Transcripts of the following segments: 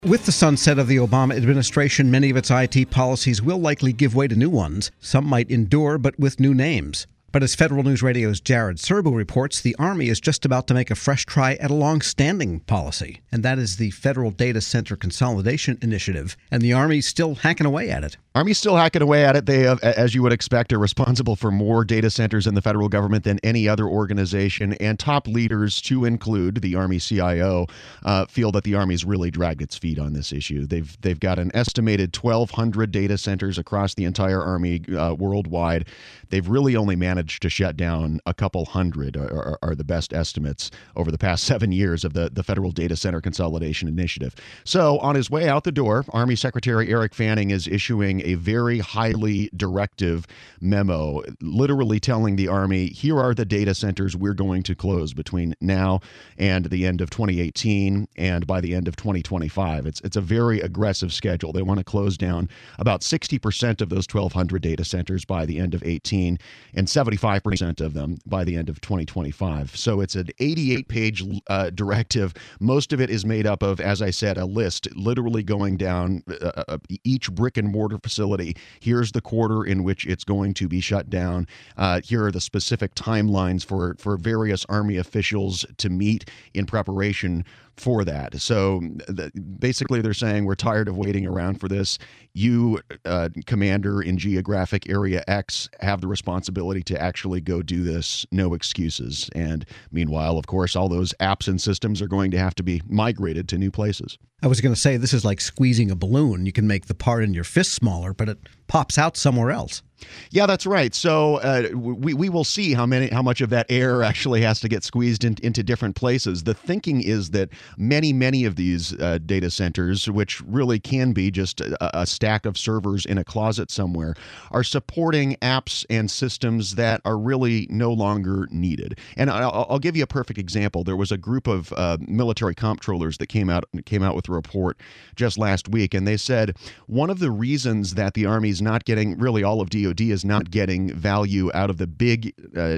With the sunset of the Obama administration, many of its IT policies will likely give way to new ones. Some might endure, but with new names. But as Federal News Radio's Jared Serbu reports, the Army is just about to make a fresh try at a long-standing policy, and that is the Federal Data Center Consolidation Initiative. And the Army's still hacking away at it. Army's still hacking away at it. They, as you would expect, are responsible for more data centers in the federal government than any other organization. And top leaders, to include the Army CIO, feel that the Army's really dragged its feet on this issue. They've got an estimated 1,200 data centers across the entire Army worldwide. They've really only managed to shut down a couple hundred, are the best estimates over the past 7 years of the Federal Data Center Consolidation Initiative. So on his way out the door, Army Secretary Eric Fanning is issuing a very highly directive memo, literally telling the Army, here are the data centers we're going to close between now and the end of 2018 and by the end of 2025. It's a very aggressive schedule. They want to close down about 60% of those 1,200 data centers by the end of 18 and 75% of them by the end of 2025. So it's an 88-page directive. Most of it is made up of, as I said, a list literally going down each brick and mortar facility. Here's the quarter in which it's going to be shut down. Here are the specific timelines for various Army officials to meet in preparation for that. So basically they're saying we're tired of waiting around for this. You, commander in geographic area X, have the responsibility to actually go do this. No excuses. And meanwhile, of course, all those apps and systems are going to have to be migrated to new places. I was going to say, this is like squeezing a balloon. You can make the part in your fist smaller, but it pops out somewhere else. Yeah, that's right. So we will see how much of that air actually has to get squeezed into different places. The thinking is that many of these data centers, which really can be just a stack of servers in a closet somewhere, are supporting apps and systems that are really no longer needed. And I'll give you a perfect example. There was a group of military comptrollers that came out with a report just last week, and they said one of the reasons that the Army's not getting, really all of DoD is not getting value out of the big,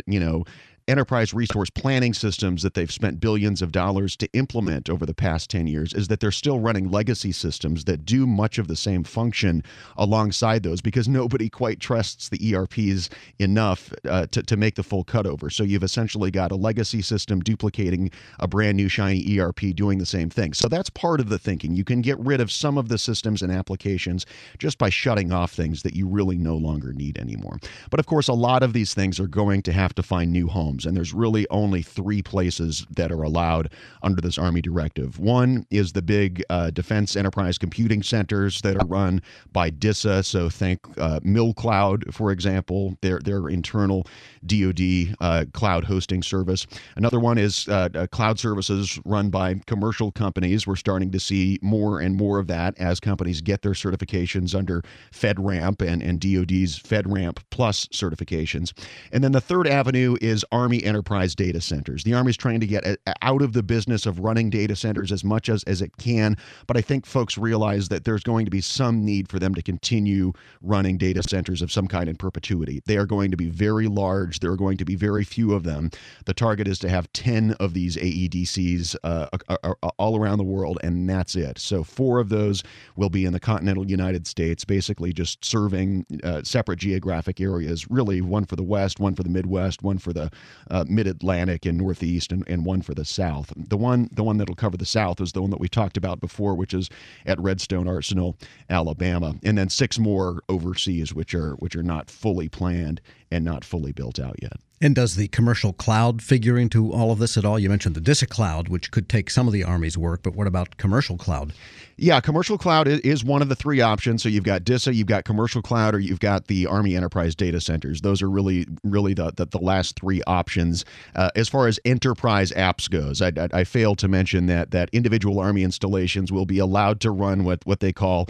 enterprise resource planning systems that they've spent billions of dollars to implement over the past 10 years is that they're still running legacy systems that do much of the same function alongside those, because nobody quite trusts the ERPs enough to make the full cutover. So you've essentially got a legacy system duplicating a brand new shiny ERP doing the same thing. So that's part of the thinking. You can get rid of some of the systems and applications just by shutting off things that you really no longer need anymore. But of course, a lot of these things are going to have to find new homes. And there's really only 3 places that are allowed under this Army directive. One is the big defense enterprise computing centers that are run by DISA. So think MilCloud, for example, their internal DoD cloud hosting service. Another one is cloud services run by commercial companies. We're starting to see more and more of that as companies get their certifications under FedRAMP and DoD's FedRAMP Plus certifications. And then the third avenue is Army enterprise data centers. The Army's trying to get out of the business of running data centers as much as it can, but I think folks realize that there's going to be some need for them to continue running data centers of some kind in perpetuity. They are going to be very large. There are going to be very few of them. The target is to have 10 of these AEDCs all around the world, and that's it. So 4 of those will be in the continental United States, basically just serving separate geographic areas, really one for the West, one for the Midwest, one for the Mid-Atlantic and Northeast, and one for the South. The one that'll cover the South is the one that we talked about before, which is at Redstone Arsenal, Alabama, and then 6 more overseas, which are not fully planned and not fully built out yet. And does the commercial cloud figure into all of this at all? You mentioned the DISA cloud, which could take some of the Army's work, but what about commercial cloud? Yeah, commercial cloud is one of the 3 options. So you've got DISA, you've got commercial cloud, or you've got the Army enterprise data centers. Those are really the last 3 options. As far as enterprise apps goes, I failed to mention that individual Army installations will be allowed to run what they call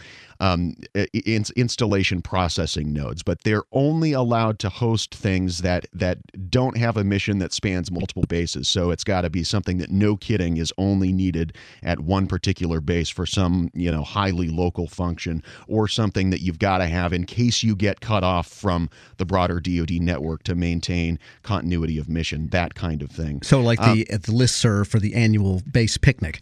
installation processing nodes, but they're only allowed to host things that don't have a mission that spans multiple bases. So it's got to be something that, no kidding, is only needed at one particular base for some highly local function, or something that you've got to have in case you get cut off from the broader DoD network to maintain continuity of mission, that kind of thing. So like at the listserv for the annual base picnic.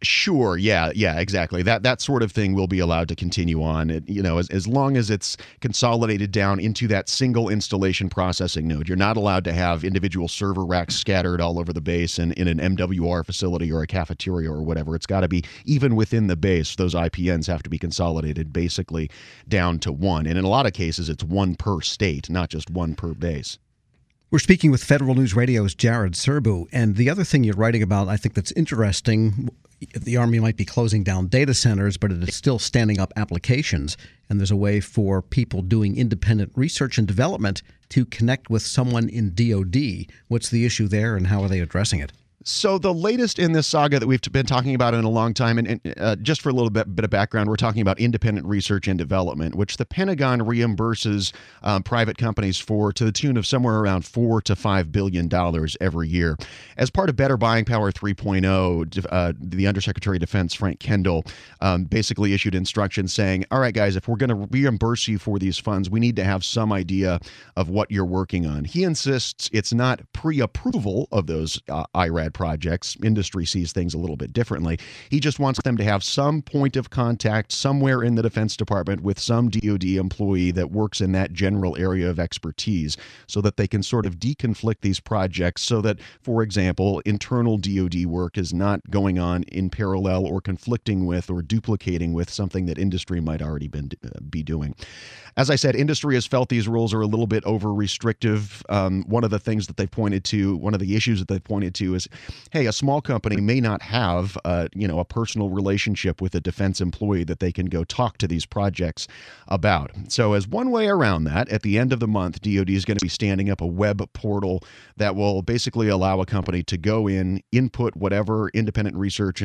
Sure. Yeah. Exactly. That sort of thing will be allowed to continue on. As long as it's consolidated down into that single installation processing node. You're not allowed to have individual server racks scattered all over the base in an MWR facility or a cafeteria or whatever. It's got to be even within the base. Those IPNs have to be consolidated basically down to one. And in a lot of cases, it's one per state, not just one per base. We're speaking with Federal News Radio's Jared Serbu. And the other thing you're writing about, I think that's interesting, the Army might be closing down data centers, but it is still standing up applications. And there's a way for people doing independent research and development to connect with someone in DOD. What's the issue there, and how are they addressing it? So the latest in this saga that we've been talking about in a long time, and just for a little bit of background, we're talking about independent research and development, which the Pentagon reimburses private companies for to the tune of somewhere around $4 to $5 billion every year. As part of Better Buying Power 3.0, the Undersecretary of Defense, Frank Kendall, basically issued instructions saying, all right, guys, if we're going to reimburse you for these funds, we need to have some idea of what you're working on. He insists it's not pre-approval of those IRAD projects. Industry sees things a little bit differently. He just wants them to have some point of contact somewhere in the Defense Department with some DoD employee that works in that general area of expertise so that they can sort of deconflict these projects so that, for example, internal DoD work is not going on in parallel or conflicting with or duplicating with something that industry might already be doing. As I said, industry has felt these rules are a little bit over restrictive. One of the things that they've pointed to, one of the issues that they've pointed to is, hey, a small company may not have, a personal relationship with a defense employee that they can go talk to these projects about. So as one way around that, at the end of the month, DoD is going to be standing up a web portal that will basically allow a company to go in, input whatever independent research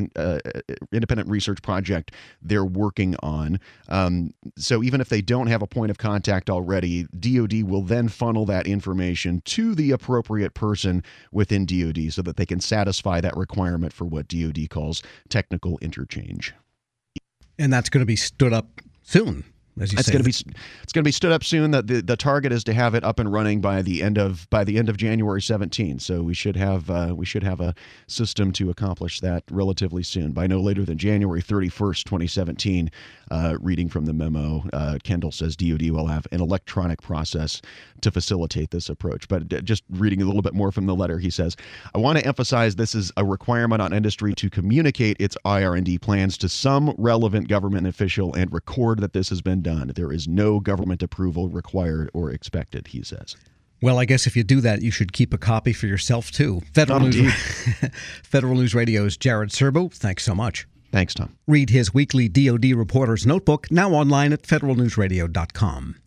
project they're working on. So even if they don't have a point of contact already, DoD will then funnel that information to the appropriate person within DoD so that they can satisfy that requirement for what DoD calls technical interchange. And that's going to be stood up soon. It's going to be stood up soon. The target is to have it up and running by the end of January 17. So we should have a system to accomplish that relatively soon, by no later than January 31st, 2017. Reading from the memo, Kendall says DoD will have an electronic process to facilitate this approach. But just reading a little bit more from the letter, he says, I want to emphasize this is a requirement on industry to communicate its IR&D plans to some relevant government official and record that this has been done. There is no government approval required or expected, he says. Well, I guess if you do that, you should keep a copy for yourself, too. Federal News Radio's Jared Serbu, thanks so much. Thanks, Tom. Read his weekly DoD Reporter's Notebook, now online at federalnewsradio.com.